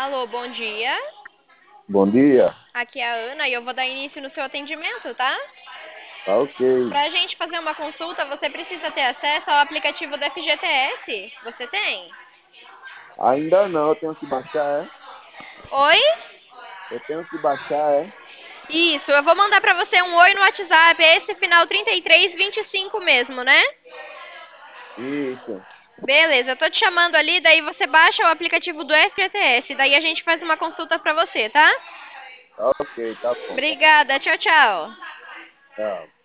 Alô, bom dia. Bom dia. Aqui é a Ana e eu vou dar início no seu atendimento, tá? Tá ok. Para a gente fazer uma consulta, você precisa ter acesso ao aplicativo do FGTS. Você tem? Ainda não, eu tenho que baixar, é? Oi? Eu tenho que baixar, é? Isso, eu vou mandar para você um oi no WhatsApp. É esse final 3325 mesmo, né? Isso. Beleza, eu tô te chamando ali, daí você baixa o aplicativo do FGTS. Daí a gente faz uma consulta para você, tá? Tá ok, tá bom. Obrigada, tchau, tchau. Tchau.